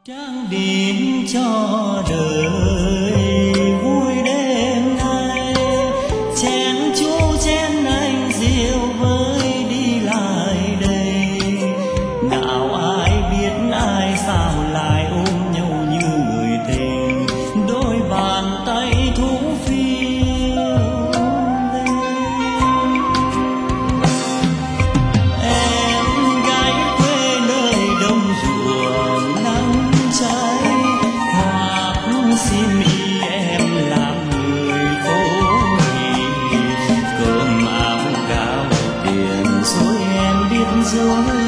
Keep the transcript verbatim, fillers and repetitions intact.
Trang điểm cho đời vui đêm nay, chén chú chén anh rượu với đi lại đây. Nào ai biết ai sao lại ôm nhau như người tình, đôi bàn tay thú phiêu lên. Em gái quê nơi đồng ruộng nắng cháy, hoặc xin ý em làm người phố thì cơm áo gạo tiền rồi em biết rồi.